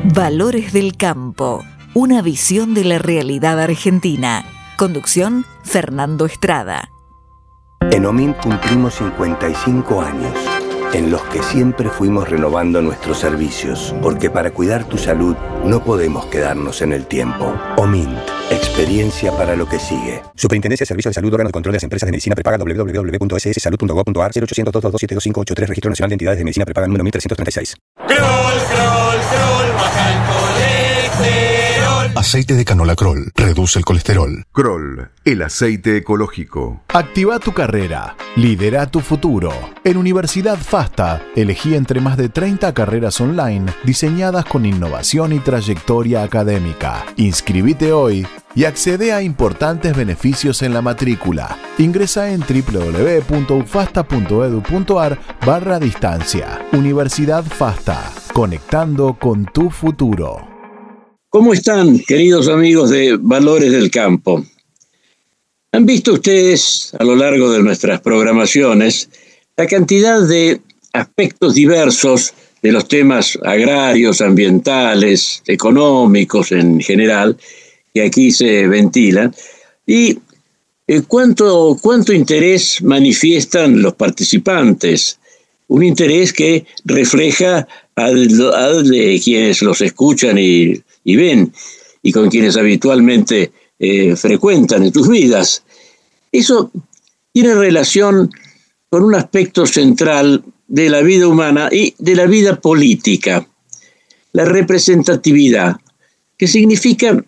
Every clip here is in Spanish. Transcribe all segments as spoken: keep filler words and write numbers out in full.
Valores del campo, una visión de la realidad argentina. Conducción, Fernando Estrada. En OMINT cumplimos cincuenta y cinco años, en los que siempre fuimos renovando nuestros servicios, porque para cuidar tu salud no podemos quedarnos en el tiempo. OMINT, experiencia para lo que sigue. Superintendencia de Servicios de Salud, órgano de control de las empresas de medicina prepaga, doble u doble u doble u punto ese ese salud punto gob punto a r, cero ochocientos, dos dos dos, siete dos cinco ocho tres, Registro Nacional de Entidades de Medicina Prepaga número mil trescientos treinta y seis. Kroll, Kroll, Kroll, baja el colesterol. Aceite de canola Kroll reduce el colesterol. Kroll, el aceite ecológico. Activa tu carrera. Lidera tu futuro. En Universidad FASTA, elegí entre más de treinta carreras online diseñadas con innovación y trayectoria académica. Inscribite hoy y accede a importantes beneficios en la matrícula. Ingresa en doble u doble u doble u punto u fasta punto edu punto a r barra distancia. Universidad FASTA, conectando con tu futuro. ¿Cómo están, queridos amigos de Valores del Campo? ¿Han visto ustedes a lo largo de nuestras programaciones la cantidad de aspectos diversos de los temas agrarios, ambientales, económicos en general, que aquí se ventilan? ¿Y eh, cuánto, cuánto interés manifiestan los participantes? Un interés que refleja al, al de quienes los escuchan y, y ven, y con quienes habitualmente eh, frecuentan en sus vidas. Eso tiene relación con un aspecto central de la vida humana y de la vida política, la representatividad, que significa,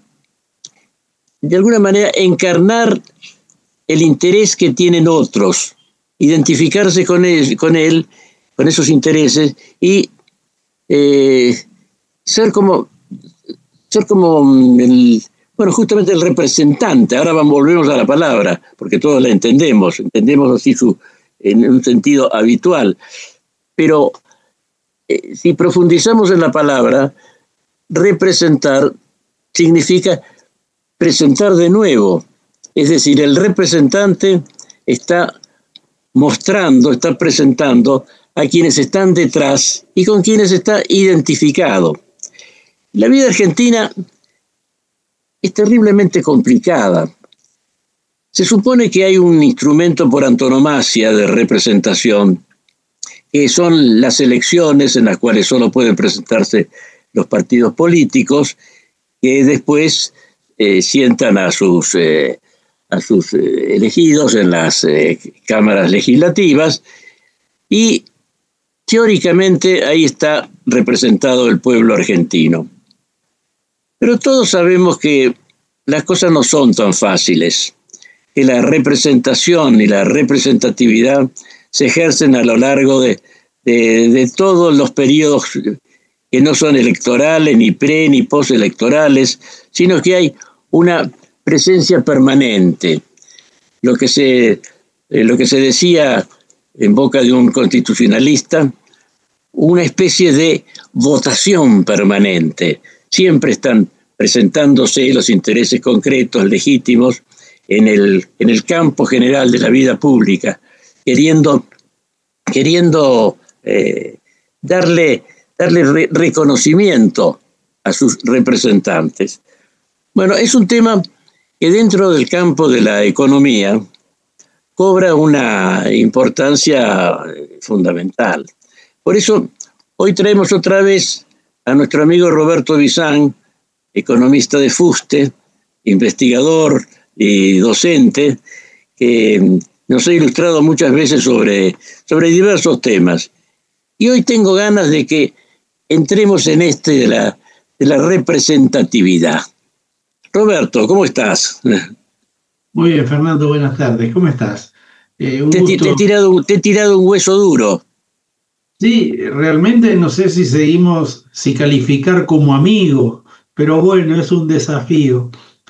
de alguna manera, encarnar el interés que tienen otros, identificarse con él, con él, con esos intereses y eh, ser como, ser como el, bueno, justamente el representante. Ahora vamos, volvemos a la palabra, porque todos la entendemos, entendemos así su, en un sentido habitual. Pero eh, si profundizamos en la palabra, representar significa presentar de nuevo. Es decir, el representante está mostrando, está presentando a quienes están detrás y con quienes está identificado. La vida argentina es terriblemente complicada. Se supone que hay un instrumento por antonomasia de representación, que son las elecciones en las cuales solo pueden presentarse los partidos políticos, que después eh, sientan a sus, eh, a sus eh, elegidos en las eh, cámaras legislativas, y teóricamente ahí está representado el pueblo argentino. Pero todos sabemos que las cosas no son tan fáciles, que la representación y la representatividad se ejercen a lo largo de, de, de todos los periodos que no son electorales, ni pre ni postelectorales, sino que hay una presencia permanente. Lo que se, eh, lo que se decía en boca de un constitucionalista, una especie de votación permanente. Siempre están presentándose los intereses concretos, legítimos, en el, en el campo general de la vida pública, queriendo, queriendo eh, darle, darle re- reconocimiento a sus representantes. Bueno, es un tema que dentro del campo de la economía cobra una importancia fundamental. Por eso, hoy traemos otra vez a nuestro amigo Roberto Bizán, economista de Fuste, investigador y docente, que nos ha ilustrado muchas veces sobre, sobre diversos temas. Y hoy tengo ganas de que entremos en este de la, de la representatividad. Roberto, ¿cómo estás? Muy bien, Fernando, buenas tardes. ¿Cómo estás? Eh, un te, gusto. Te, he tirado, te he tirado un hueso duro. Sí, realmente no sé si seguimos, si calificar como amigo, pero bueno, es un desafío.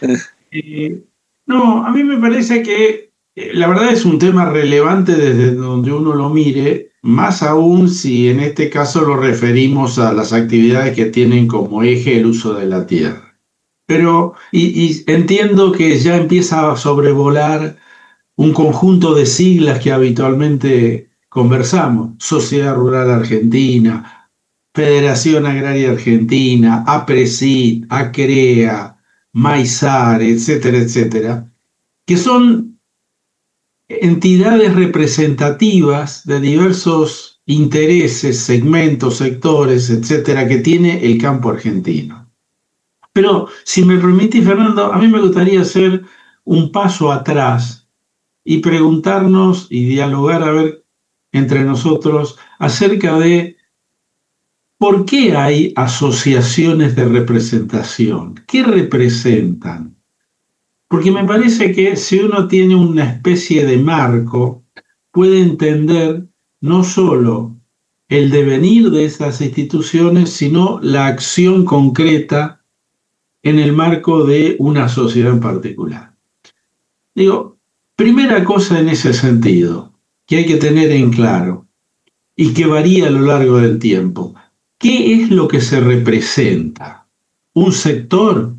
Eh, no, a mí me parece que eh, la verdad es un tema relevante desde donde uno lo mire, más aún si en este caso lo referimos a las actividades que tienen como eje el uso de la tierra. Pero, y, y entiendo que ya empieza a sobrevolar un conjunto de siglas que habitualmente conversamos: Sociedad Rural Argentina, Federación Agraria Argentina, APRESID, ACREA, MAISAR, etcétera, etcétera, que son entidades representativas de diversos intereses, segmentos, sectores, etcétera, que tiene el campo argentino. Pero, si me permitís, Fernando, a mí me gustaría hacer un paso atrás y preguntarnos y dialogar a ver entre nosotros acerca de por qué hay asociaciones de representación. ¿Qué representan? Porque me parece que si uno tiene una especie de marco, puede entender no solo el devenir de esas instituciones, sino la acción concreta en el marco de una sociedad en particular. Digo, primera cosa en ese sentido, que hay que tener en claro, y que varía a lo largo del tiempo. ¿Qué es lo que se representa? ¿Un sector?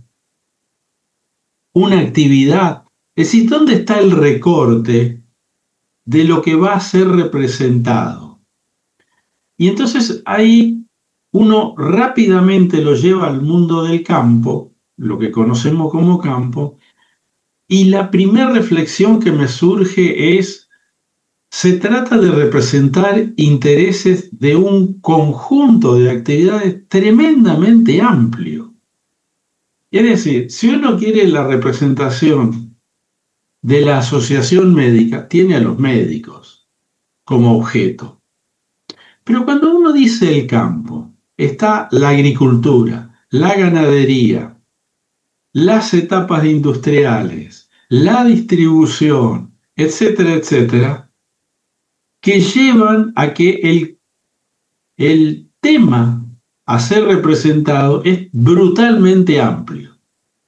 ¿Una actividad? Es decir, ¿dónde está el recorte de lo que va a ser representado? Y entonces ahí uno rápidamente lo lleva al mundo del campo, lo que conocemos como campo, y la primera reflexión que me surge es: se trata de representar intereses de un conjunto de actividades tremendamente amplio. Es decir, si uno quiere la representación de la asociación médica, tiene a los médicos como objeto. Pero cuando uno dice el campo, está la agricultura, la ganadería, las etapas industriales, la distribución, etcétera, etcétera, que llevan a que el, el tema a ser representado es brutalmente amplio.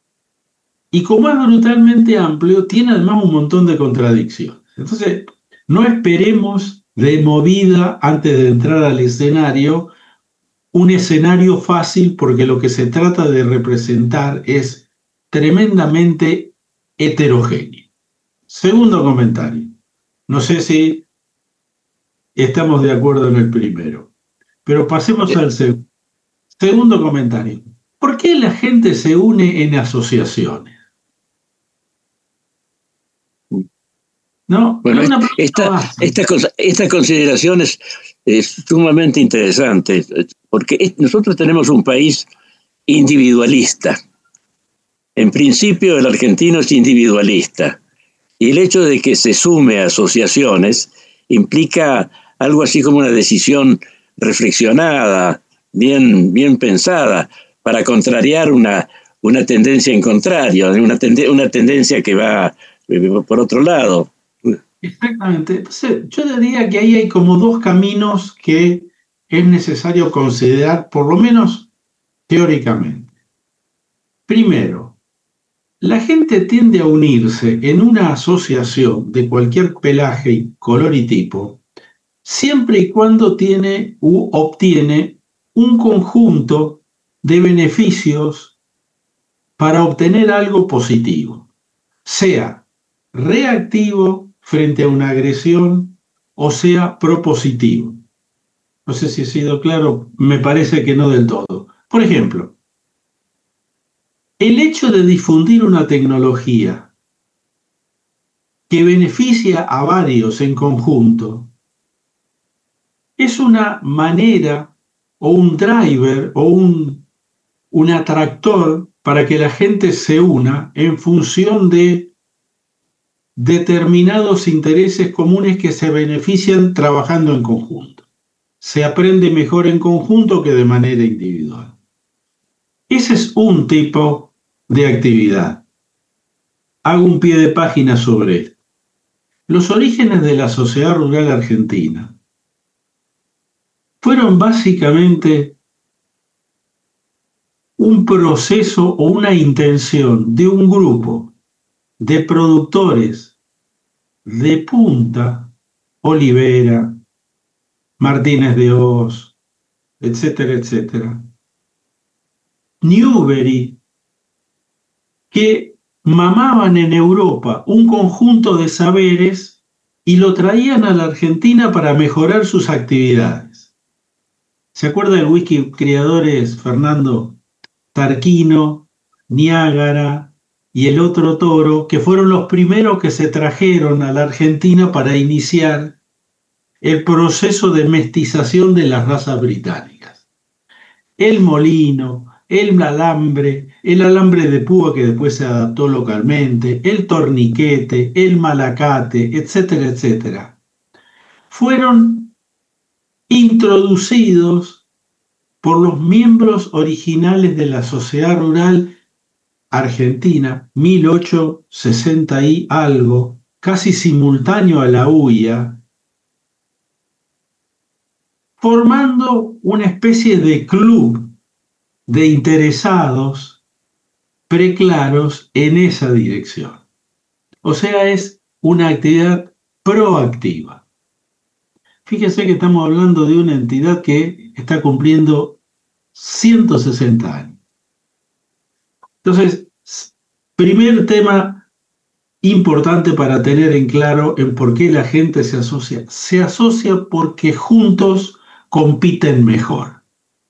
Y como es brutalmente amplio, tiene además un montón de contradicciones. Entonces, no esperemos de movida, antes de entrar al escenario, un escenario fácil, porque lo que se trata de representar es tremendamente heterogéneo. Segundo comentario. No sé si estamos de acuerdo en el primero, pero pasemos al segundo. Segundo comentario. ¿Por qué la gente se une en asociaciones? ¿No? Bueno, esta, esta, cosa, esta consideración es, es sumamente interesante, porque nosotros tenemos un país individualista. En principio, el argentino es individualista, y el hecho de que se sume a asociaciones implica algo así como una decisión reflexionada, bien, bien pensada, para contrariar una, una tendencia en contrario, una, tende, una tendencia que va por otro lado. Exactamente. Entonces, yo diría que ahí hay como dos caminos que es necesario considerar, por lo menos teóricamente. Primero, la gente tiende a unirse en una asociación de cualquier pelaje, color y tipo, siempre y cuando tiene u obtiene un conjunto de beneficios para obtener algo positivo, sea reactivo frente a una agresión o sea propositivo. No sé si he sido claro, me parece que no del todo. Por ejemplo, el hecho de difundir una tecnología que beneficia a varios en conjunto es una manera o un driver o un, un atractor para que la gente se una en función de determinados intereses comunes que se benefician trabajando en conjunto. Se aprende mejor en conjunto que de manera individual. Ese es un tipo de actividad. Hago un pie de página sobre esto. Los orígenes de la sociedad rural argentina fueron básicamente un proceso o una intención de un grupo de productores de punta, Olivera, Martínez de Hoz, etcétera, etcétera, Newbery, que mamaban en Europa un conjunto de saberes y lo traían a la Argentina para mejorar sus actividades. ¿Se acuerda del whisky criadores, Fernando? Tarquino, Niágara y el otro Toro, que fueron los primeros que se trajeron a la Argentina para iniciar el proceso de mestización de las razas británicas. El molino, el alambre, el alambre de púa que después se adaptó localmente, el torniquete, el malacate, etcétera, etcétera, fueron introducidos por los miembros originales de la Sociedad Rural Argentina, mil ochocientos sesenta y algo, casi simultáneo a la U I A, formando una especie de club de interesados preclaros en esa dirección. O sea, es una actividad proactiva. Fíjese que estamos hablando de una entidad que está cumpliendo ciento sesenta años. Entonces, primer tema importante para tener en claro en por qué la gente se asocia. Se asocia porque juntos compiten mejor.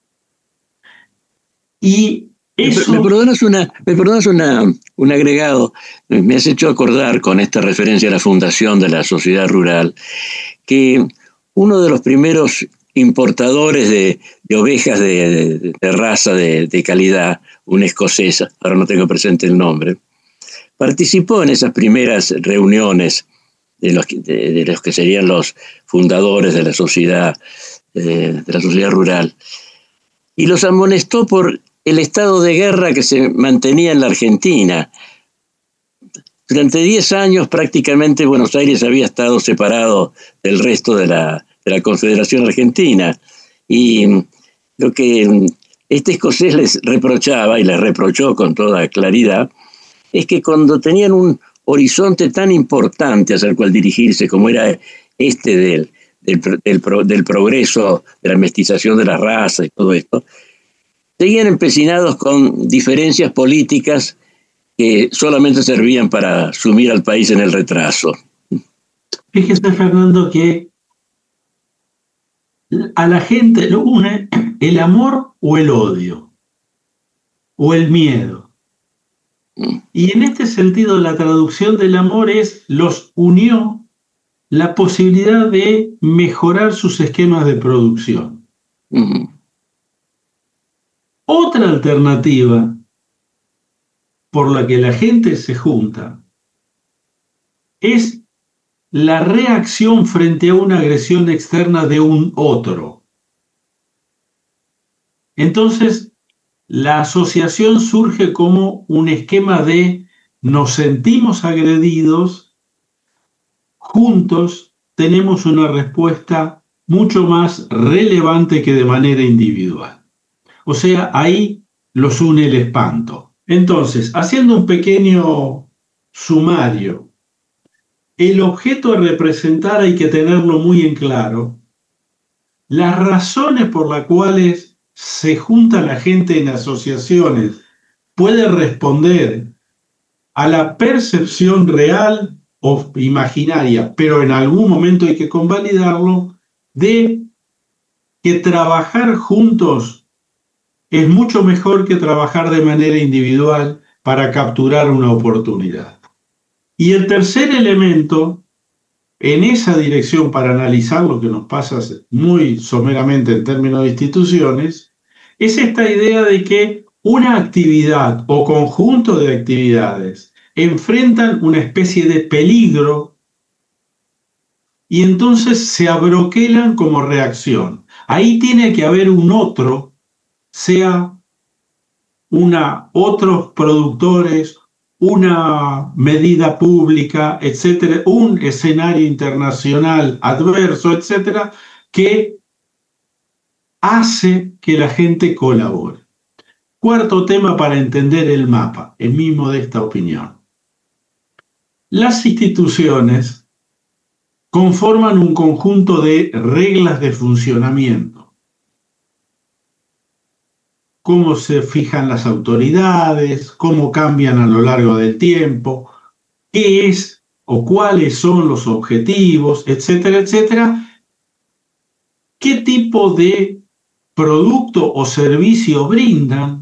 Y eso... ¿Me, me perdonas, una, me perdonas una, un agregado? Me has hecho acordar con esta referencia a la fundación de la sociedad rural que uno de los primeros importadores de, de ovejas de, de, de raza de, de calidad, una escocesa, ahora no tengo presente el nombre, participó en esas primeras reuniones de los, de, de los que serían los fundadores de la sociedad, de, de la sociedad rural, y los amonestó por el estado de guerra que se mantenía en la Argentina. Durante diez años prácticamente Buenos Aires había estado separado del resto de la, de la Confederación Argentina, y lo que este escocés les reprochaba, y les reprochó con toda claridad, es que cuando tenían un horizonte tan importante hacia el cual dirigirse como era este del, del, del, del progreso, de la mestización de las razas y todo esto, seguían empecinados con diferencias políticas que solamente servían para sumir al país en el retraso. Fíjese, Fernando, que a la gente lo une el amor o el odio, o el miedo. Y en este sentido, la traducción del amor es: los unió la posibilidad de mejorar sus esquemas de producción. Uh-huh. Otra alternativa por la que la gente se junta es la reacción frente a una agresión externa de un otro. Entonces, la asociación surge como un esquema de nos sentimos agredidos, juntos tenemos una respuesta mucho más relevante que de manera individual. O sea, ahí los une el espanto. Entonces, haciendo un pequeño sumario, el objeto a representar hay que tenerlo muy en claro. Las razones por las cuales se junta la gente en asociaciones puede responder a la percepción real o imaginaria, pero en algún momento hay que convalidarlo, de que trabajar juntos es mucho mejor que trabajar de manera individual para capturar una oportunidad. Y el tercer elemento, en esa dirección, para analizar lo que nos pasa muy someramente en términos de instituciones, es esta idea de que una actividad o conjunto de actividades enfrentan una especie de peligro y entonces se abroquelan como reacción. Ahí tiene que haber un otro, sea una, otros productores, una medida pública, etcétera, un escenario internacional adverso, etcétera, que hace que la gente colabore. Cuarto tema para entender el mapa, en mi modesta opinión. Las instituciones conforman un conjunto de reglas de funcionamiento. Cómo se fijan las autoridades, cómo cambian a lo largo del tiempo, qué es o cuáles son los objetivos, etcétera, etcétera. ¿Qué tipo de producto o servicio brindan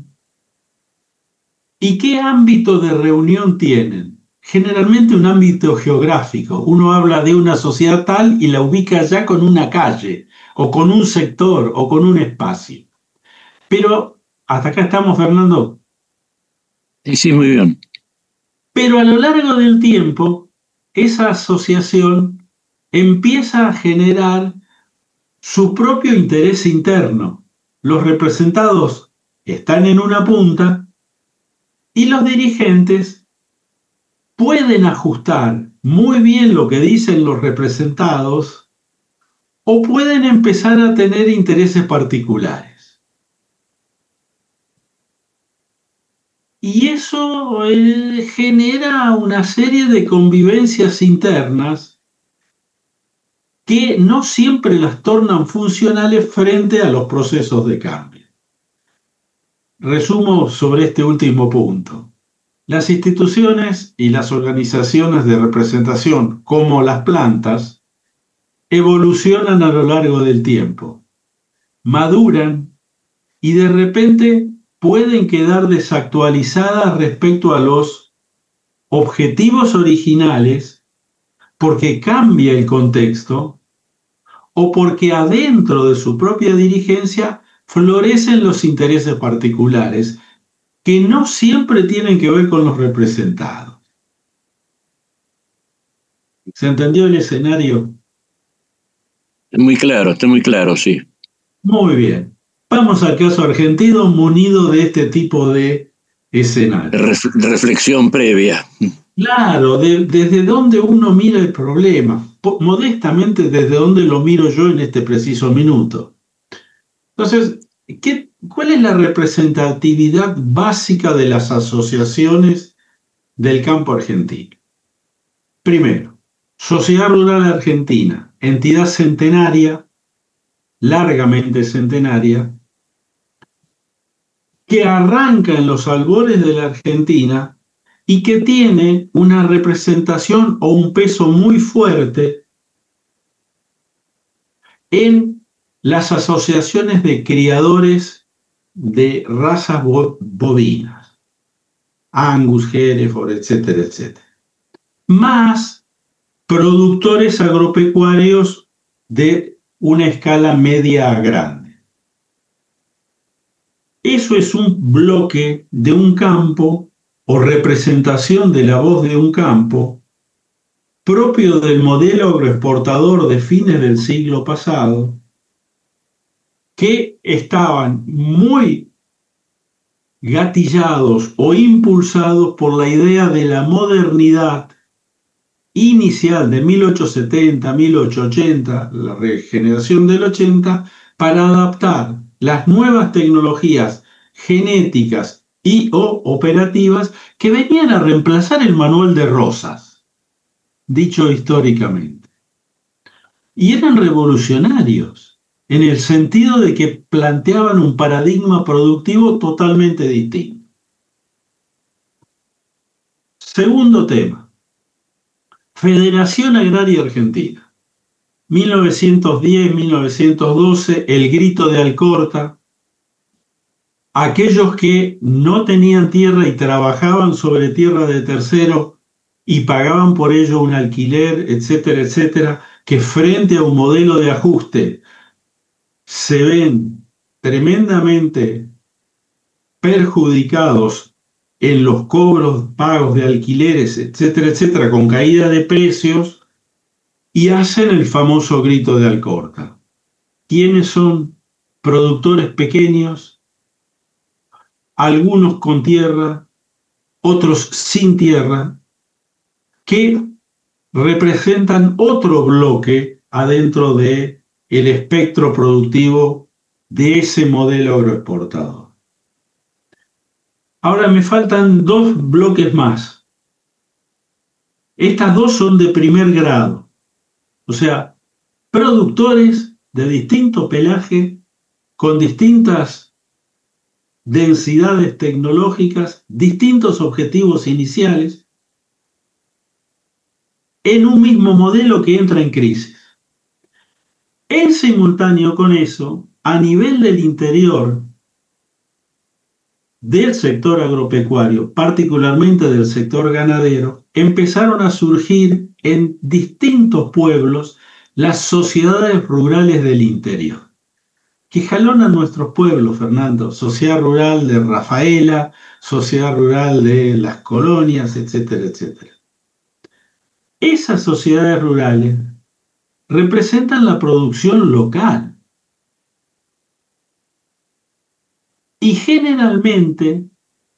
y qué ámbito de reunión tienen. Generalmente un ámbito geográfico. Uno habla de una sociedad tal y la ubica ya con una calle, o con un sector, o con un espacio. Pero, hasta acá estamos, Fernando. Sí, sí, muy bien. Pero a lo largo del tiempo, esa asociación empieza a generar su propio interés interno. Los representados están en una punta y los dirigentes pueden ajustar muy bien lo que dicen los representados o pueden empezar a tener intereses particulares. Y eso eh, genera una serie de convivencias internas que no siempre las tornan funcionales frente a los procesos de cambio. Resumo sobre este último punto. Las instituciones y las organizaciones de representación, como las plantas, evolucionan a lo largo del tiempo, maduran y de repente pueden quedar desactualizadas respecto a los objetivos originales porque cambia el contexto o porque adentro de su propia dirigencia florecen los intereses particulares que no siempre tienen que ver con los representados. ¿Se entendió el escenario? Muy claro, está muy claro, sí. Muy bien. Vamos al caso argentino munido de este tipo de escenario. Ref- reflexión previa. Claro, de, desde dónde uno mira el problema. Po- modestamente, desde dónde lo miro yo en este preciso minuto. Entonces, ¿qué, ¿cuál es la representatividad básica de las asociaciones del campo argentino? Primero, Sociedad Rural Argentina, entidad centenaria, largamente centenaria, que arranca en los albores de la Argentina y que tiene una representación o un peso muy fuerte en las asociaciones de criadores de razas bo- bovinas, Angus, Hereford, etcétera, etcétera, más productores agropecuarios de una escala media a grande. Eso es un bloque de un campo o representación de la voz de un campo propio del modelo agroexportador de fines del siglo pasado, que estaban muy gatillados o impulsados por la idea de la modernidad inicial de mil ochocientos setenta, mil ochocientos ochenta, la regeneración del ochenta, para adaptar las nuevas tecnologías genéticas y o operativas que venían a reemplazar el manual de Rosas, dicho históricamente. Y eran revolucionarios, en el sentido de que planteaban un paradigma productivo totalmente distinto. Segundo tema, Federación Agraria Argentina. mil novecientos diez, mil novecientos doce, el grito de Alcorta. Aquellos que no tenían tierra y trabajaban sobre tierra de tercero y pagaban por ello un alquiler, etcétera, etcétera, que frente a un modelo de ajuste se ven tremendamente perjudicados en los cobros, pagos de alquileres, etcétera, etcétera, con caída de precios, y hacen el famoso grito de Alcorta. ¿Quiénes son? Productores pequeños, algunos con tierra, otros sin tierra, que representan otro bloque adentro de el espectro productivo de ese modelo agroexportador. Ahora me faltan dos bloques más. Estas dos son de primer grado, o sea, productores de distinto pelaje, con distintas densidades tecnológicas, distintos objetivos iniciales, en un mismo modelo que entra en crisis. En simultáneo con eso, a nivel del interior del sector agropecuario, particularmente del sector ganadero, empezaron a surgir en distintos pueblos las sociedades rurales del interior, que jalonan nuestros pueblos, Fernando. Sociedad rural de Rafaela, sociedad rural de las colonias, etcétera, etcétera. Esas sociedades rurales representan la producción local. Y generalmente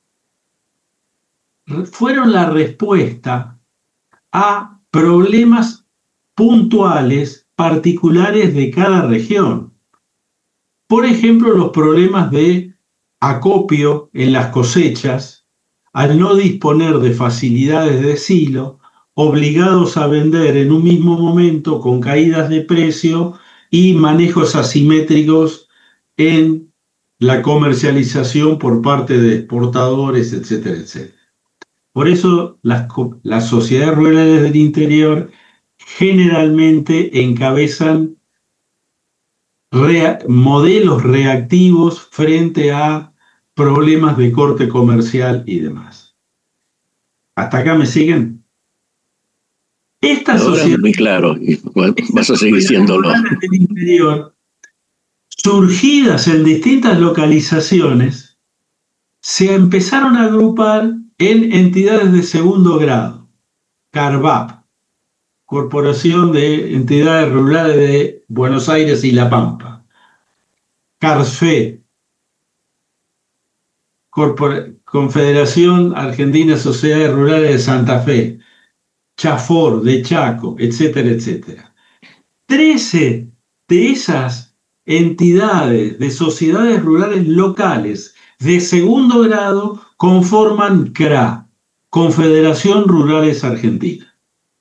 fueron la respuesta a problemas puntuales, particulares de cada región. Por ejemplo, los problemas de acopio en las cosechas, al no disponer de facilidades de silo, obligados a vender en un mismo momento con caídas de precio y manejos asimétricos en la comercialización por parte de exportadores, etcétera, etcétera. Por eso las, las sociedades rurales del interior generalmente encabezan rea- modelos reactivos frente a problemas de corte comercial y demás. ¿Hasta acá me siguen? Estas Ahora sociedades, muy claro, y vas a seguir diciéndolo. del interior, surgidas en distintas localizaciones, se empezaron a agrupar en entidades de segundo grado. CARVAP, Corporación de Entidades Rurales de Buenos Aires y La Pampa. CARSFE, Corpor- Confederación Argentina de Sociedades Rurales de Santa Fe. CHAFOR de Chaco, etcétera, etcétera. Trece de esas entidades de sociedades rurales locales de segundo grado conforman C R A, Confederación Rurales Argentina.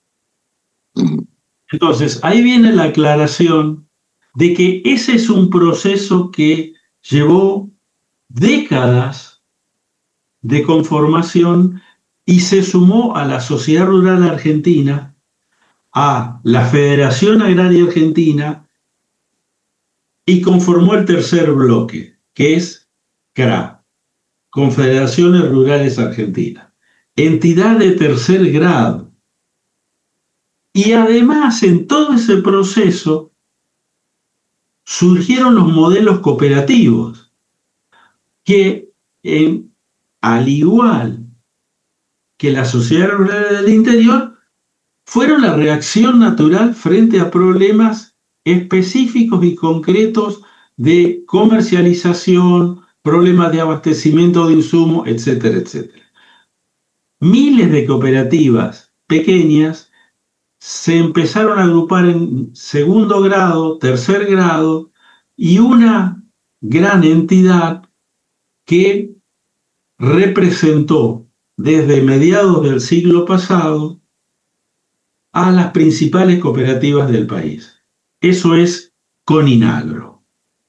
Entonces, ahí viene la aclaración de que ese es un proceso que llevó décadas de conformación y se sumó a la Sociedad Rural Argentina, a la Federación Agraria Argentina, y conformó el tercer bloque, que es C R A, Confederaciones Rurales Argentinas, entidad de tercer grado. Y además, en todo ese proceso, surgieron los modelos cooperativos, que en, al igual que la sociedad rural del interior, fueron la reacción natural frente a problemas específicos y concretos de comercialización, problemas de abastecimiento de insumos, etcétera, etcétera. Miles de cooperativas pequeñas se empezaron a agrupar en segundo grado, tercer grado, y una gran entidad que representó desde mediados del siglo pasado a las principales cooperativas del país. Eso es Coninagro.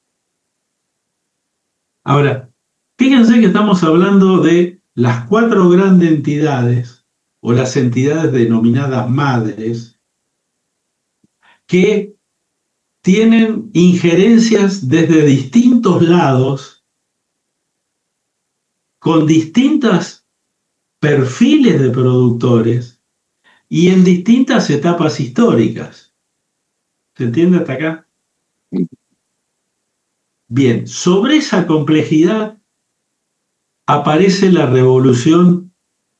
Ahora, fíjense que estamos hablando de las cuatro grandes entidades, o las entidades denominadas madres, que tienen injerencias desde distintos lados, con distintos perfiles de productores y en distintas etapas históricas. ¿Se entiende hasta acá? Bien, sobre esa complejidad aparece la revolución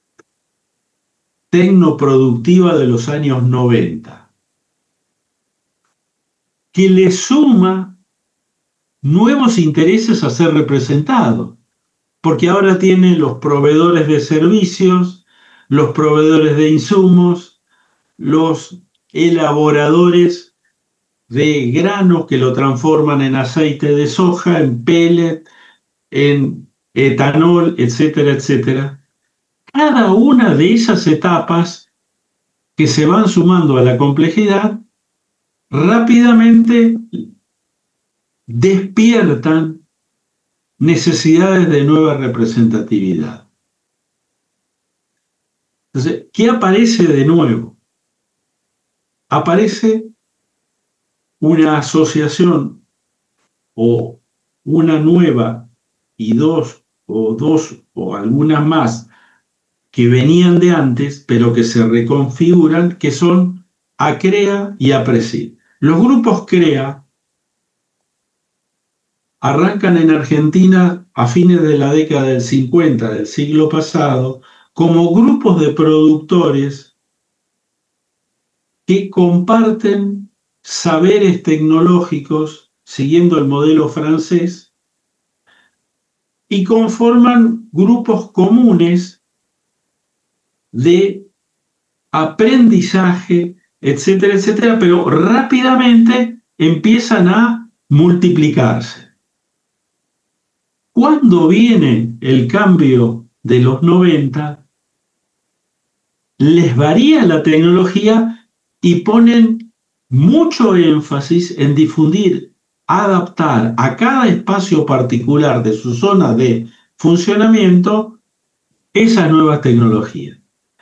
tecnoproductiva de los años noventa, que le suma nuevos intereses a ser representados, porque ahora tiene los proveedores de servicios, los proveedores de insumos, los elaboradores de granos que lo transforman en aceite de soja, en pellet, en etanol, etcétera, etcétera. Cada una de esas etapas que se van sumando a la complejidad rápidamente despiertan necesidades de nueva representatividad. Entonces, ¿qué aparece de nuevo? Aparece una asociación o una nueva y dos o dos o algunas más que venían de antes, pero que se reconfiguran, que son ACREA y APRESID. Los grupos CREA arrancan en Argentina a fines de la década del cincuenta del siglo pasado como grupos de productores que comparten saberes tecnológicos siguiendo el modelo francés y conforman grupos comunes de aprendizaje, etcétera, etcétera, pero rápidamente empiezan a multiplicarse. Cuando viene el cambio de los noventa, les varía la tecnología y ponen mucho énfasis en difundir, adaptar a cada espacio particular de su zona de funcionamiento esas nuevas tecnologías.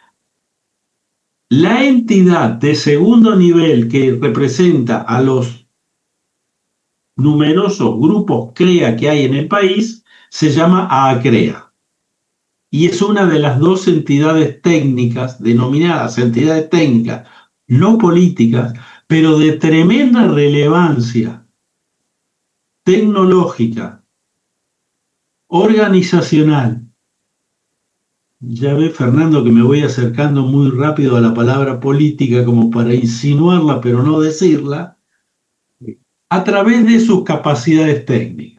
La entidad de segundo nivel que representa a los numerosos grupos CREA que hay en el país se llama ACREA y es una de las dos entidades técnicas, denominadas entidades técnicas no políticas, pero de tremenda relevancia tecnológica, organizacional. Ya ve, Fernando, que me voy acercando muy rápido a la palabra política como para insinuarla, pero no decirla, a través de sus capacidades técnicas.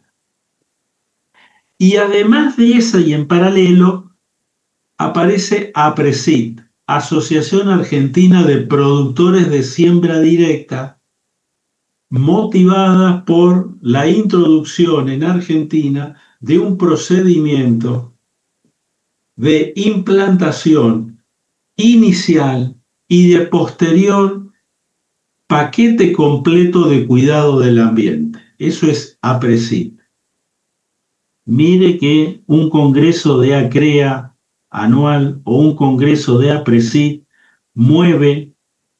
Y además de esa y en paralelo, aparece APRESID, Asociación Argentina de Productores de Siembra Directa, motivada por la introducción en Argentina de un procedimiento de implantación inicial y de posterior paquete completo de cuidado del ambiente. Eso es APRESID. Mire que un congreso de ACREA anual o un congreso de APRESID mueve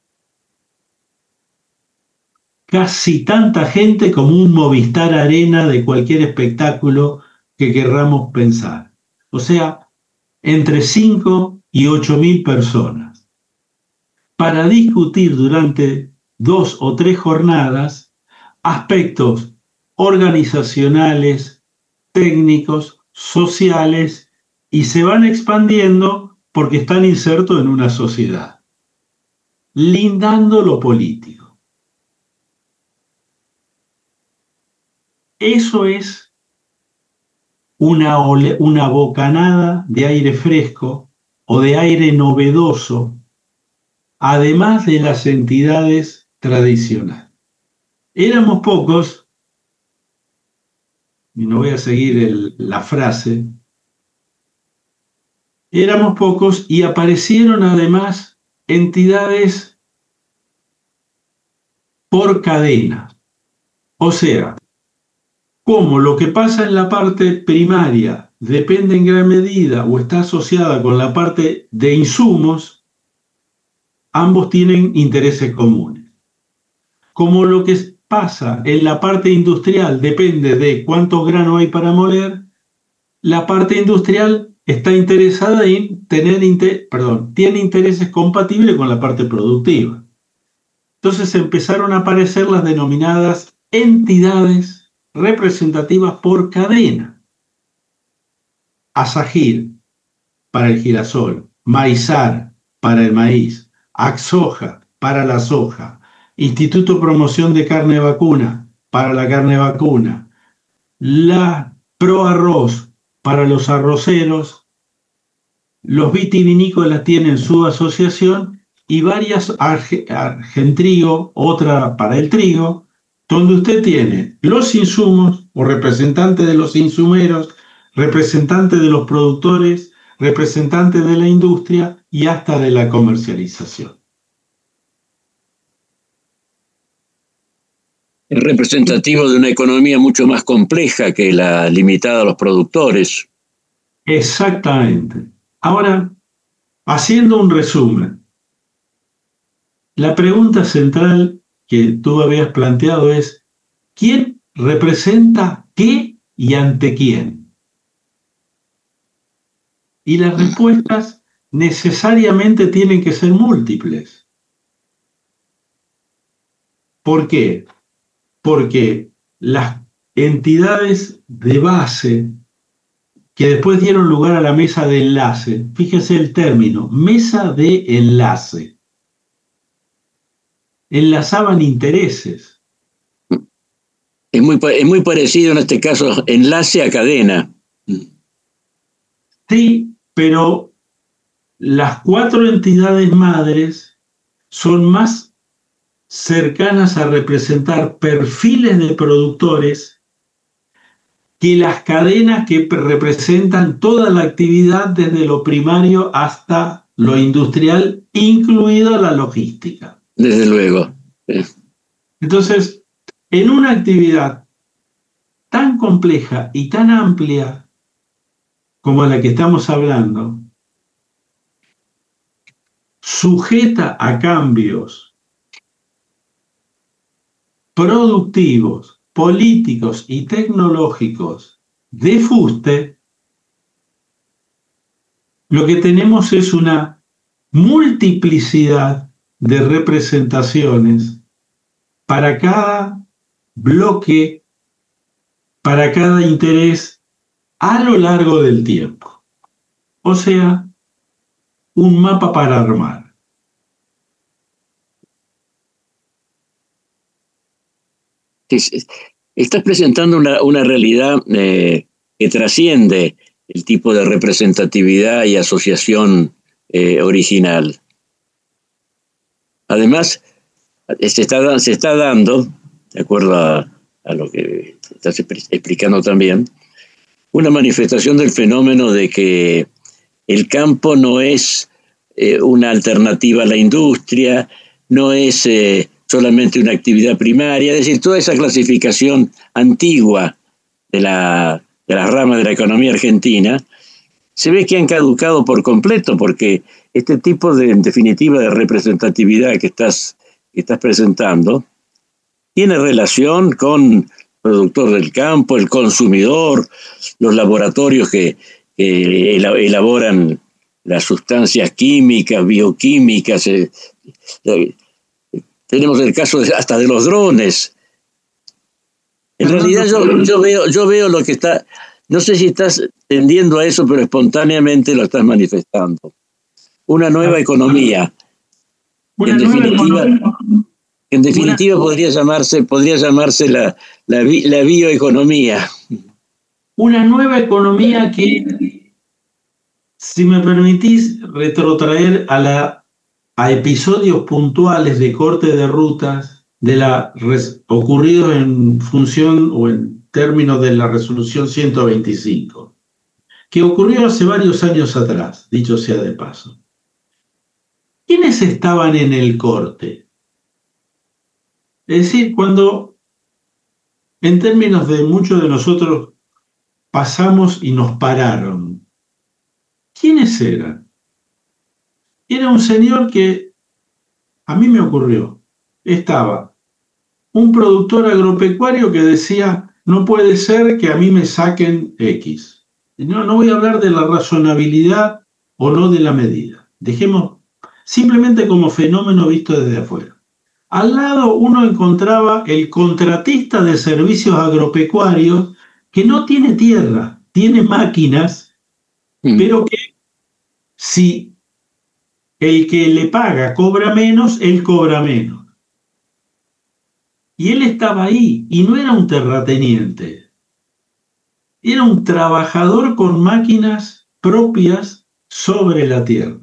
casi tanta gente como un Movistar Arena de cualquier espectáculo que querramos pensar. O sea, entre cinco y ocho mil personas, para discutir durante dos o tres jornadas aspectos organizacionales, técnicos, sociales, y se van expandiendo porque están insertos en una sociedad, lindando lo político. Eso es una, ole, una bocanada de aire fresco o de aire novedoso, además de las entidades tradicionales. Éramos pocos, y no voy a seguir el, la frase, éramos pocos y aparecieron además entidades por cadena. O sea, como lo que pasa en la parte primaria depende en gran medida o está asociada con la parte de insumos, ambos tienen intereses comunes. Como lo que pasa en la parte industrial depende de cuántos granos hay para moler, la parte industrial está interesada en tener, inter, perdón, tiene intereses compatibles con la parte productiva. Entonces empezaron a aparecer las denominadas entidades representativas por cadena. Asagir para el girasol, Maizar para el maíz, Axoja para la soja, Instituto de Promoción de Carne Vacuna para la carne vacuna, la Pro Arroz para los arroceros, los vitivinícolas tienen su asociación y varias Argentrigo, otra para el trigo, donde usted tiene los insumos o representantes de los insumeros, representantes de los productores, representantes de la industria y hasta de la comercialización. Es representativo de una economía mucho más compleja que la limitada a los productores. Exactamente. Ahora, haciendo un resumen, la pregunta central que tú habías planteado es, ¿quién representa qué y ante quién. Y las respuestas necesariamente tienen que ser múltiples. ¿Por qué? Porque las entidades de base que después dieron lugar a la mesa de enlace, fíjese el término, mesa de enlace, enlazaban intereses. Es muy, es muy parecido en este caso, enlace a cadena. Sí, pero las cuatro entidades madres son más cercanas a representar perfiles de productores que las cadenas que representan toda la actividad desde lo primario hasta lo industrial, incluida la logística. Desde luego. Sí. Entonces, en una actividad tan compleja y tan amplia como la que estamos hablando, sujeta a cambios productivos, políticos y tecnológicos de fuste, lo que tenemos es una multiplicidad de representaciones para cada bloque, para cada interés a lo largo del tiempo. O sea, un mapa para armar. Estás presentando una, una realidad eh, que trasciende el tipo de representatividad y asociación eh, original. Además, se está, se está dando, de acuerdo a, a lo que estás explicando también, una manifestación del fenómeno de que el campo no es eh, una alternativa a la industria, no es eh, solamente una actividad primaria, es decir, toda esa clasificación antigua de la, de la rama de la economía argentina, se ve que han caducado por completo, porque este tipo de, en definitiva, de representatividad que estás, que estás presentando, tiene relación con el productor del campo, el consumidor, los laboratorios que, que elaboran las sustancias químicas, bioquímicas. Eh, eh, tenemos el caso de, hasta de los drones. En realidad yo, yo, veo, yo veo lo que está, no sé si estás tendiendo a eso, pero espontáneamente lo estás manifestando. Una nueva economía. Una en nueva definitiva, economía. En definitiva una, podría llamarse, podría llamarse la, la, la bioeconomía. Una nueva economía que, si me permitís retrotraer a, la, a episodios puntuales de corte de rutas de la, res, ocurridos en función o en términos de la resolución ciento veinticinco, que ocurrió hace varios años atrás, dicho sea de paso. ¿Quiénes estaban en el corte? Es decir, cuando, en términos de muchos de nosotros, pasamos y nos pararon, ¿quiénes eran? Era un señor que, a mí me ocurrió, estaba un productor agropecuario que decía, no puede ser que a mí me saquen X. No, no voy a hablar de la razonabilidad o no de la medida. Dejemos simplemente como fenómeno visto desde afuera. Al lado uno encontraba el contratista de servicios agropecuarios que no tiene tierra, tiene máquinas, mm. pero que si el que le paga cobra menos, él cobra menos. Y él estaba ahí, y no era un terrateniente. Era un trabajador con máquinas propias sobre la tierra.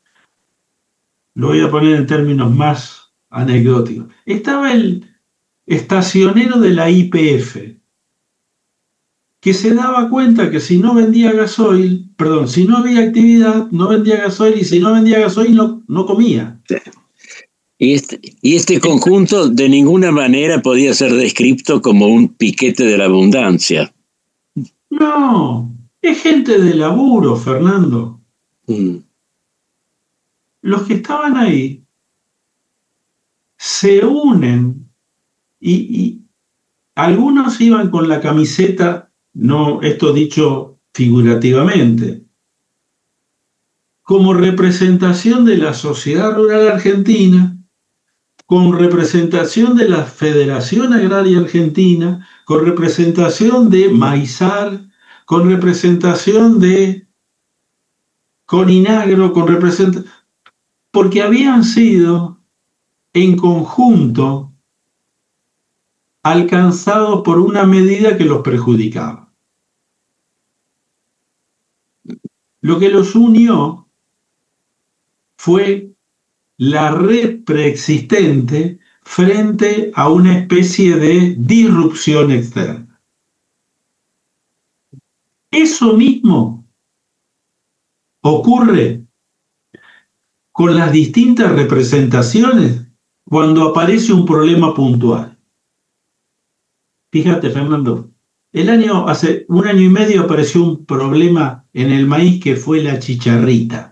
Lo voy a poner en términos más anecdóticos. Estaba el estacionero de la Y P F, que se daba cuenta que si no vendía gasoil, perdón, si no había actividad, no vendía gasoil, y si no vendía gasoil, no, no comía. Y este, y este conjunto de ninguna manera podía ser descrito como un piquete de la abundancia. No, es gente de laburo, Fernando. Mm. Los que estaban ahí se unen y, y algunos iban con la camiseta, no, esto dicho figurativamente, como representación de la sociedad rural argentina, con representación de la Federación Agraria Argentina, con representación de Maizar, con representación de Coninagro, con representación, porque habían sido en conjunto alcanzados por una medida que los perjudicaba. Lo que los unió fue la red preexistente frente a una especie de disrupción externa. Eso mismo ocurre con las distintas representaciones cuando aparece un problema puntual. Fíjate, Fernando, el año, hace un año y medio apareció un problema en el maíz que fue la chicharrita.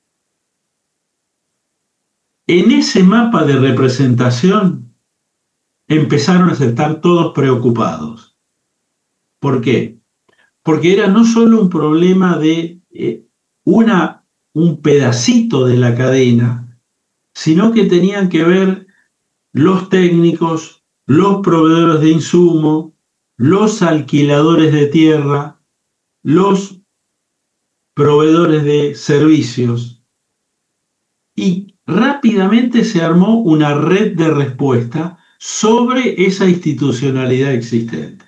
En ese mapa de representación empezaron a estar todos preocupados. ¿Por qué? Porque era no solo un problema de eh, una, un pedacito de la cadena, sino que tenían que ver los técnicos, los proveedores de insumo, los alquiladores de tierra, los proveedores de servicios. Y rápidamente se armó una red de respuesta sobre esa institucionalidad existente.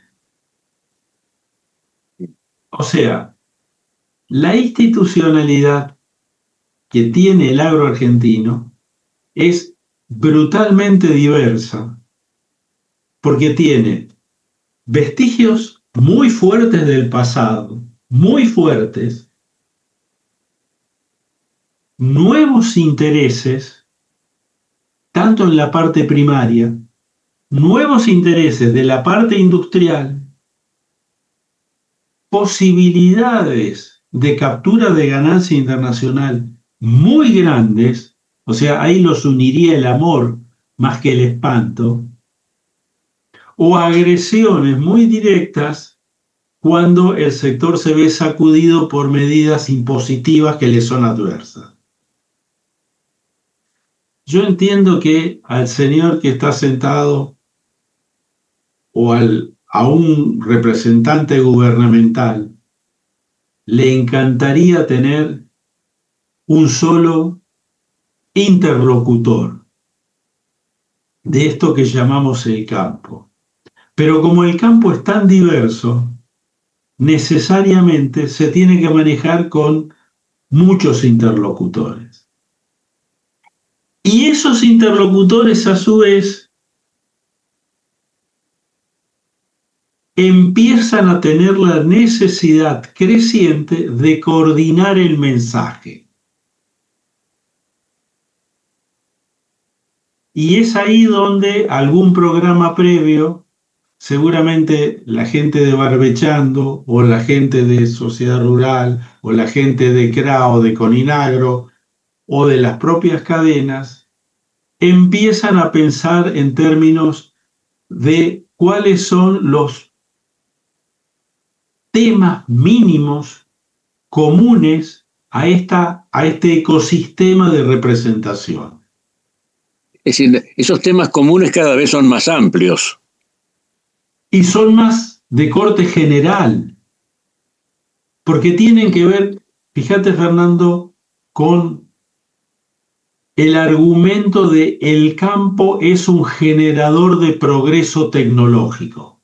O sea, la institucionalidad que tiene el agro argentino es brutalmente diversa, porque tiene vestigios muy fuertes del pasado, muy fuertes, nuevos intereses, tanto en la parte primaria, nuevos intereses de la parte industrial, posibilidades de captura de ganancia internacional muy grandes, o sea, ahí los uniría el amor más que el espanto, o agresiones muy directas cuando el sector se ve sacudido por medidas impositivas que le son adversas. Yo entiendo que al señor que está sentado o al, a un representante gubernamental le encantaría tener un solo interlocutor de esto que llamamos el campo. Pero como el campo es tan diverso, necesariamente se tiene que manejar con muchos interlocutores. Y esos interlocutores, a su vez, empiezan a tener la necesidad creciente de coordinar el mensaje. Y es ahí donde algún programa previo, seguramente la gente de Barbechando, o la gente de Sociedad Rural, o la gente de C R A o de Coninagro, o de las propias cadenas, empiezan a pensar en términos de cuáles son los temas mínimos comunes a, esta, a este ecosistema de representación. Es decir, esos temas comunes cada vez son más amplios. Y son más de corte general, porque tienen que ver, fíjate Fernando, con el argumento de el campo es un generador de progreso tecnológico.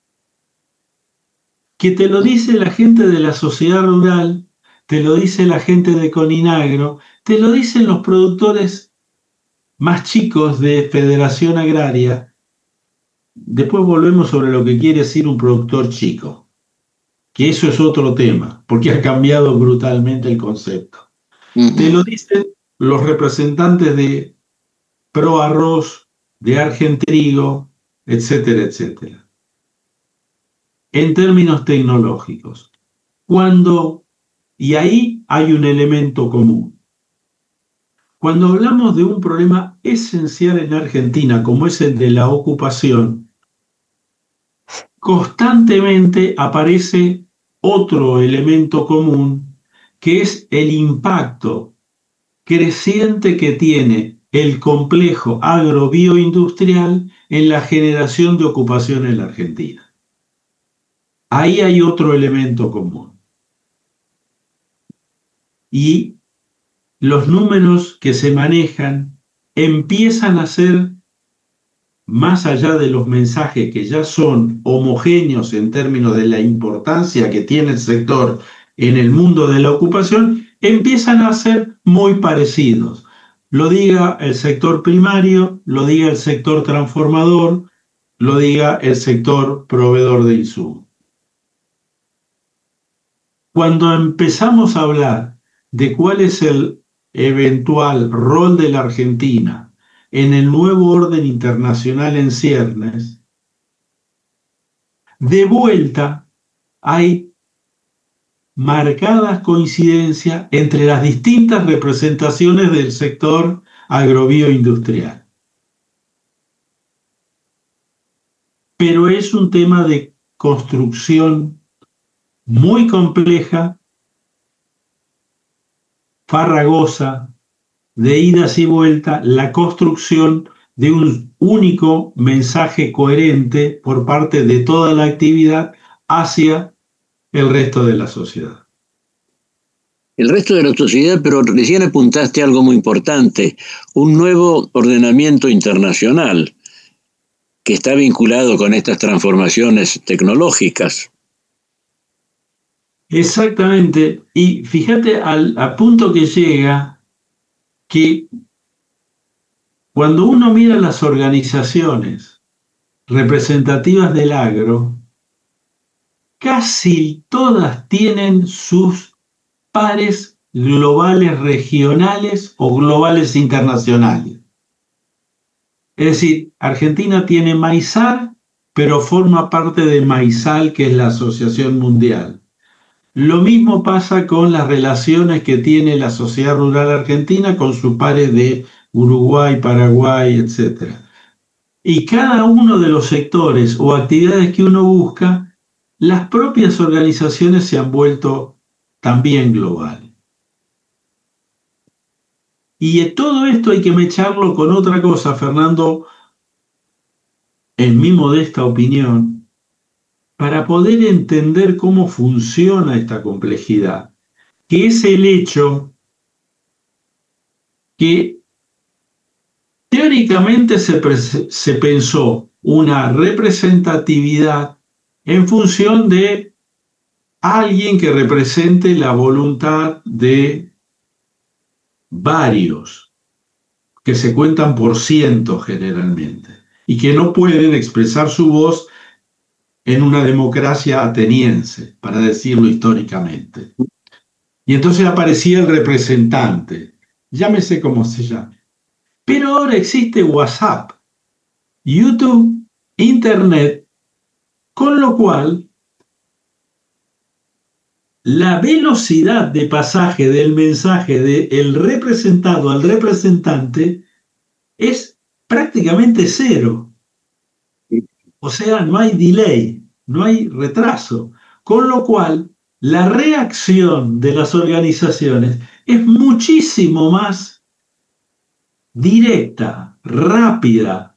Que te lo dice la gente de la sociedad rural, te lo dice la gente de Coninagro, te lo dicen los productores más chicos de Federación Agraria. Después volvemos sobre lo que quiere decir un productor chico, que eso es otro tema, porque ha cambiado brutalmente el concepto. Uh-huh. Te lo dicen los representantes de Pro Arroz, de Argentrigo, etcétera, etcétera. En términos tecnológicos, cuando, y ahí hay un elemento común, cuando hablamos de un problema esencial en Argentina, como es el de la ocupación, constantemente aparece otro elemento común, que es el impacto creciente que tiene el complejo agrobioindustrial en la generación de ocupación en la Argentina. Ahí hay otro elemento común. Y los números que se manejan empiezan a ser, más allá de los mensajes que ya son homogéneos en términos de la importancia que tiene el sector en el mundo de la ocupación, empiezan a ser muy parecidos. Lo diga el sector primario, lo diga el sector transformador, lo diga el sector proveedor de insumos. Cuando empezamos a hablar de cuál es el eventual rol de la Argentina en el nuevo orden internacional en ciernes, de vuelta hay marcadas coincidencias entre las distintas representaciones del sector agrobioindustrial. Pero es un tema de construcción muy compleja, farragosa, de idas y vueltas, la construcción de un único mensaje coherente por parte de toda la actividad hacia el resto de la sociedad. El resto de la sociedad, pero recién apuntaste algo muy importante, un nuevo ordenamiento internacional que está vinculado con estas transformaciones tecnológicas. Exactamente, y fíjate al a punto que llega que cuando uno mira las organizaciones representativas del agro, casi todas tienen sus pares globales regionales o globales internacionales. Es decir, Argentina tiene MAISAR, pero forma parte de MAISAL, que es la Asociación Mundial. Lo mismo pasa con las relaciones que tiene la Sociedad Rural Argentina con sus pares de Uruguay, Paraguay, etcétera. Y cada uno de los sectores o actividades que uno busca, las propias organizaciones se han vuelto también globales. Y todo esto hay que mecharlo con otra cosa, Fernando, en mi modesta opinión, para poder entender cómo funciona esta complejidad, que es el hecho que teóricamente se, se pensó una representatividad en función de alguien que represente la voluntad de varios, que se cuentan por cientos generalmente, y que no pueden expresar su voz en una democracia ateniense, para decirlo históricamente. Y entonces aparecía el representante, llámese como se llame. Pero ahora existe WhatsApp, YouTube, Internet, con lo cual la velocidad de pasaje del mensaje del representado al representante es prácticamente cero. O sea, no hay delay, no hay retraso, con lo cual la reacción de las organizaciones es muchísimo más directa, rápida,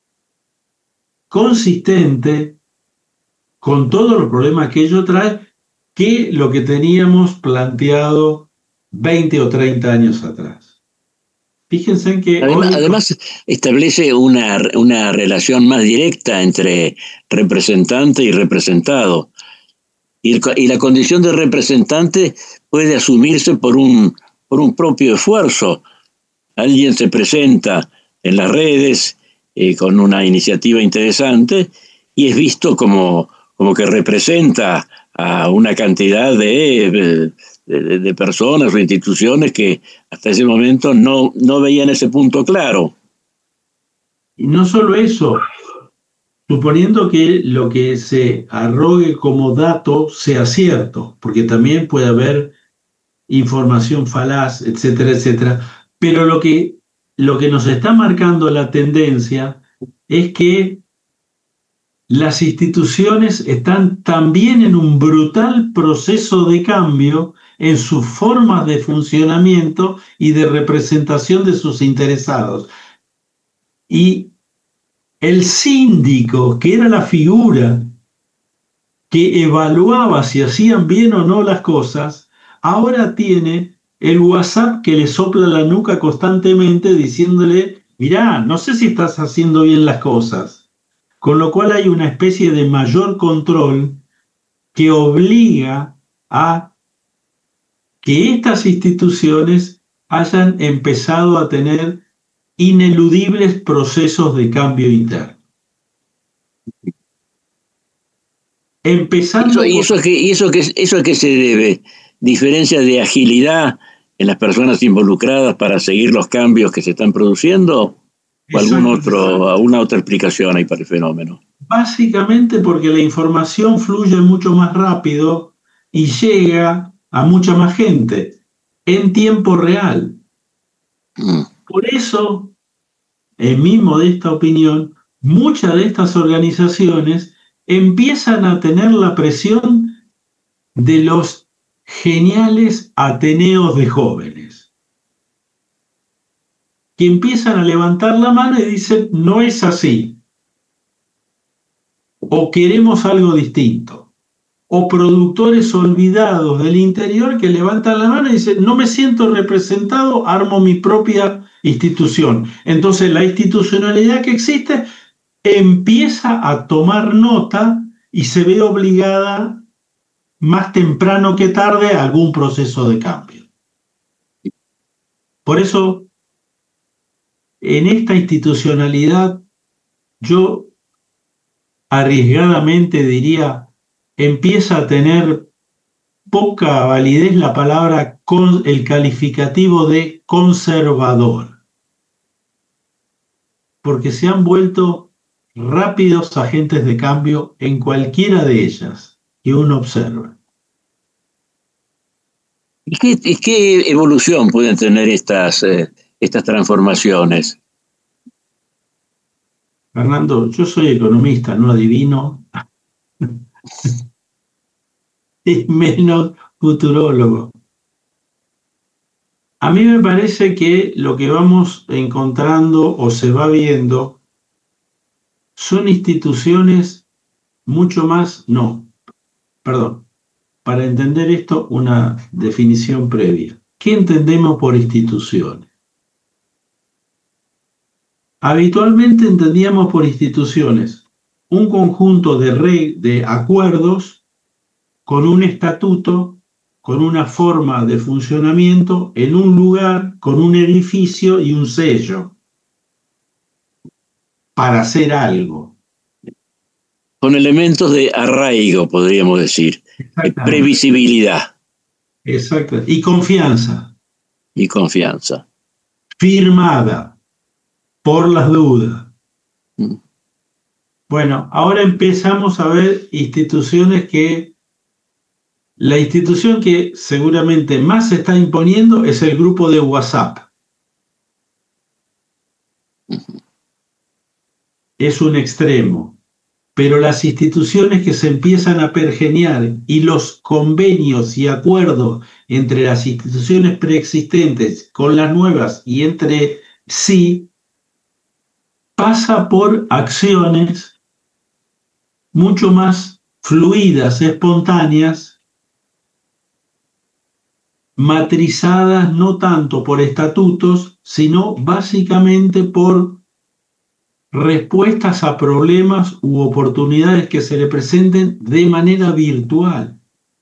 consistente, con todos los problemas que ello trae, que lo que teníamos planteado veinte o treinta años atrás. Fíjense en que... Además, hoy... además establece una, una relación más directa entre representante y representado. Y, el, y la condición de representante puede asumirse por un, por un propio esfuerzo. Alguien se presenta en las redes eh, con una iniciativa interesante y es visto como, como que representa a una cantidad de... De, de personas o instituciones que hasta ese momento no, no veían ese punto claro. Y no solo eso, suponiendo que lo que se arrogue como dato sea cierto, porque también puede haber información falaz, etcétera, etcétera, pero lo que, lo que nos está marcando la tendencia es que las instituciones están también en un brutal proceso de cambio en sus formas de funcionamiento y de representación de sus interesados. Y el síndico, que era la figura que evaluaba si hacían bien o no las cosas, ahora tiene el WhatsApp que le sopla la nuca constantemente diciéndole, mirá, no sé si estás haciendo bien las cosas. Con lo cual hay una especie de mayor control que obliga a que estas instituciones hayan empezado a tener ineludibles procesos de cambio interno. Empezando ¿Y eso, por... eso, que, y eso, que, eso a qué se debe? ¿Diferencia de agilidad en las personas involucradas para seguir los cambios que se están produciendo? ¿O algún otro, alguna otra explicación hay para el fenómeno? Básicamente porque la información fluye mucho más rápido y llega a mucha más gente en tiempo real. Mm. Por eso, en mi modesta opinión, muchas de estas organizaciones empiezan a tener la presión de los geniales ateneos de jóvenes, que empiezan a levantar la mano y dicen, no es así, o queremos algo distinto, o productores olvidados del interior que levantan la mano y dicen, no me siento representado, armo mi propia institución. Entonces la institucionalidad que existe empieza a tomar nota y se ve obligada más temprano que tarde a algún proceso de cambio. Por eso, en esta institucionalidad, yo arriesgadamente diría, empieza a tener poca validez la palabra, con el calificativo de conservador, porque se han vuelto rápidos agentes de cambio en cualquiera de ellas que uno observa. ¿Y qué, y qué evolución pueden tener estas, eh, estas transformaciones? Fernando, yo soy economista, no adivino, y menos futurólogo. A mí me parece que lo que vamos encontrando o se va viendo son instituciones mucho más, no, perdón, para entender esto, una definición previa. ¿Qué entendemos por instituciones? Habitualmente entendíamos por instituciones un conjunto de, re, de acuerdos con un estatuto, con una forma de funcionamiento en un lugar, con un edificio y un sello, para hacer algo. Con elementos de arraigo, podríamos decir, previsibilidad. Exacto, y confianza. Y confianza. Firmada, por las dudas. Mm. Bueno, ahora empezamos a ver instituciones que... La institución que seguramente más se está imponiendo es el grupo de WhatsApp. Uh-huh. Es un extremo. Pero las instituciones que se empiezan a pergeñar y los convenios y acuerdos entre las instituciones preexistentes con las nuevas y entre sí, pasa por acciones mucho más fluidas, espontáneas, matrizadas no tanto por estatutos, sino básicamente por respuestas a problemas u oportunidades que se le presenten de manera virtual.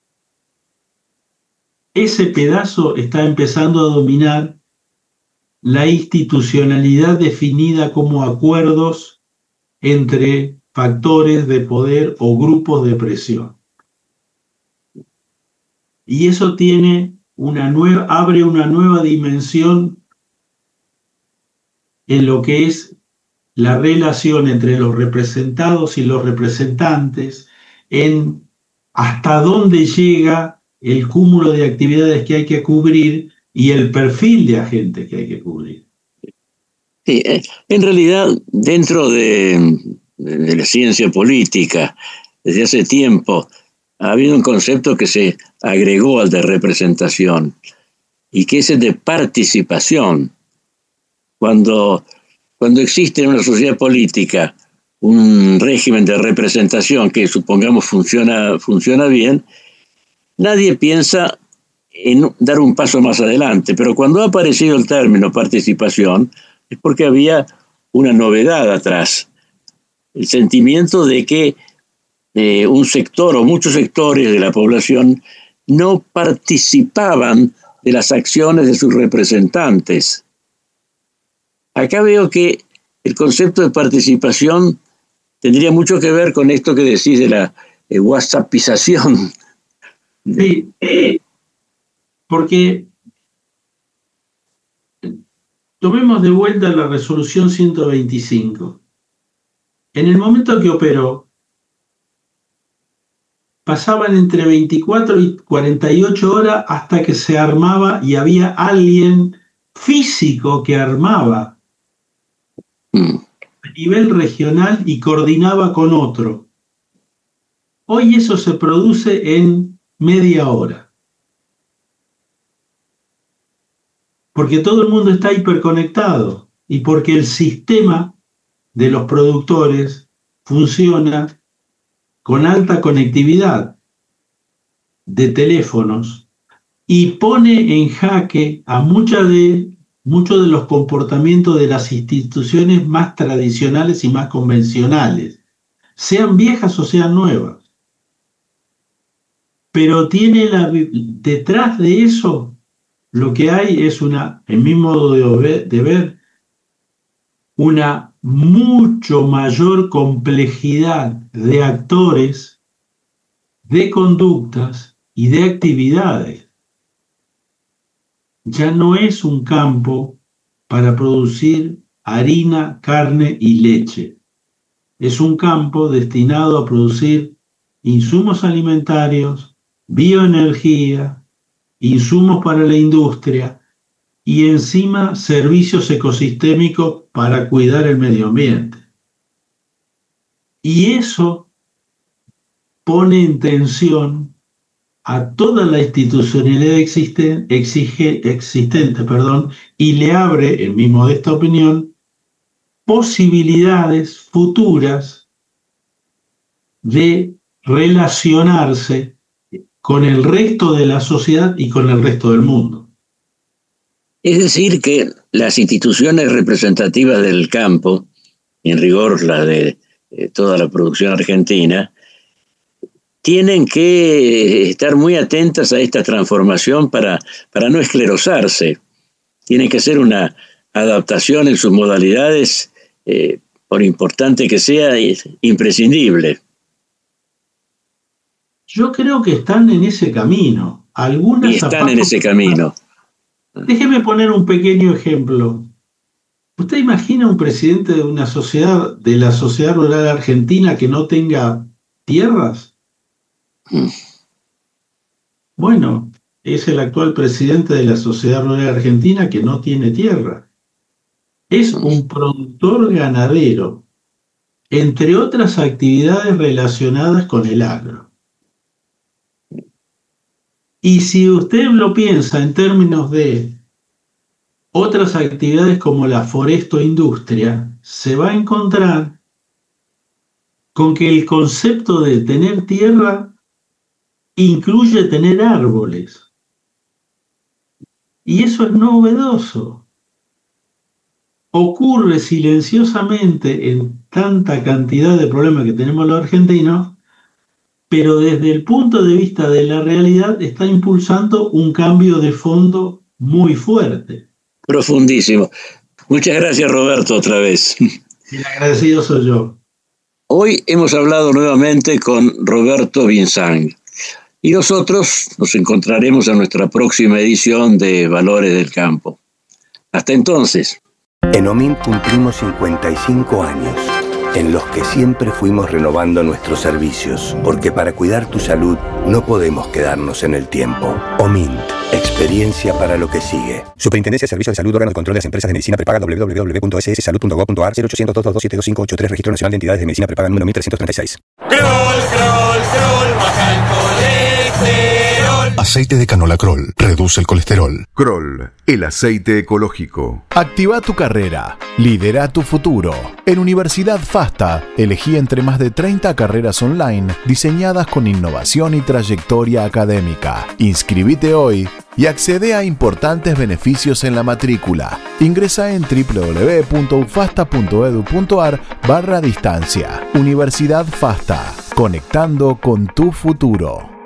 Ese pedazo está empezando a dominar la institucionalidad definida como acuerdos entre factores de poder o grupos de presión. Y eso tiene una nueva, abre una nueva dimensión en lo que es la relación entre los representados y los representantes, en hasta dónde llega el cúmulo de actividades que hay que cubrir y el perfil de agentes que hay que cubrir. Sí, en realidad, dentro de, de la ciencia política, desde hace tiempo, ha habido un concepto que se agregó al de representación, y que es el de participación. Cuando, cuando existe en una sociedad política un régimen de representación que supongamos funciona, funciona bien, nadie piensa en dar un paso más adelante, pero cuando ha aparecido el término participación es porque había una novedad atrás, el sentimiento de que eh, un sector o muchos sectores de la población no participaban de las acciones de sus representantes. Acá veo que el concepto de participación tendría mucho que ver con esto que decís de la eh, whatsappización. Sí, eh, porque tomemos de vuelta la resolución ciento veinticinco. En el momento que operó, pasaban entre veinticuatro y cuarenta y ocho horas hasta que se armaba y había alguien físico que armaba a nivel regional y coordinaba con otro. Hoy eso se produce en media hora. Porque todo el mundo está hiperconectado y porque el sistema de los productores funciona con alta conectividad de teléfonos y pone en jaque a mucha de, muchos de los comportamientos de las instituciones más tradicionales y más convencionales, sean viejas o sean nuevas. Pero tiene la, detrás de eso lo que hay es una, en mi modo de ver, de ver, una mucho mayor complejidad de actores, de conductas y de actividades. Ya no es un campo para producir harina, carne y leche. Es un campo destinado a producir insumos alimentarios, bioenergía, insumos para la industria y encima servicios ecosistémicos para cuidar el medio ambiente. Y eso pone en tensión a toda la institucionalidad existe, exige, existente perdón, y le abre, en mi modesta opinión, posibilidades futuras de relacionarse con el resto de la sociedad y con el resto del mundo. Es decir, que las instituciones representativas del campo, en rigor la de eh, toda la producción argentina, tienen que estar muy atentas a esta transformación para, para no esclerosarse. Tienen que hacer una adaptación en sus modalidades, eh, por importante que sea, imprescindible. Yo creo que están en ese camino. Algunas y están en ese camino. Déjeme poner un pequeño ejemplo. ¿Usted imagina un presidente de una sociedad, de la sociedad rural argentina, que no tenga tierras? Mm. Bueno, es el actual presidente de la sociedad rural argentina que no tiene tierra. Es un productor ganadero, entre otras actividades relacionadas con el agro. Y si usted lo piensa en términos de otras actividades como la foresto-industria, se va a encontrar con que el concepto de tener tierra incluye tener árboles. Y eso es novedoso. Ocurre silenciosamente en tanta cantidad de problemas que tenemos los argentinos, pero desde el punto de vista de la realidad está impulsando un cambio de fondo muy fuerte. Profundísimo. Muchas gracias, Roberto, otra vez. El agradecido soy yo. Hoy hemos hablado nuevamente con Roberto Vincent y nosotros nos encontraremos en nuestra próxima edición de Valores del Campo. Hasta entonces. En OMINT cumplimos cincuenta y cinco años, en los que siempre fuimos renovando nuestros servicios, porque para cuidar tu salud no podemos quedarnos en el tiempo. OMINT. Experiencia para lo que sigue. Superintendencia de Servicios de Salud, órgano de control de las empresas de medicina prepaga, doble u doble u doble u punto ese ese salud punto gov punto ar, cero ochocientos, dos dos dos, siete dos cinco ocho tres, Registro Nacional de Entidades de Medicina Prepaga número mil trescientos treinta y seis. Crol, crol, crol, baja el colesterol. Aceite de canola Crol. Reduce el colesterol. Crol, el aceite ecológico. Activa tu carrera. Lidera tu futuro. En Universidad FASTA, elegí entre más de treinta carreras online diseñadas con innovación y trayectoria académica. Inscribite hoy y accede a importantes beneficios en la matrícula. Ingresa en doble u doble u doble u punto u fasta punto edu punto ar barra distancia. Universidad FASTA, conectando con tu futuro.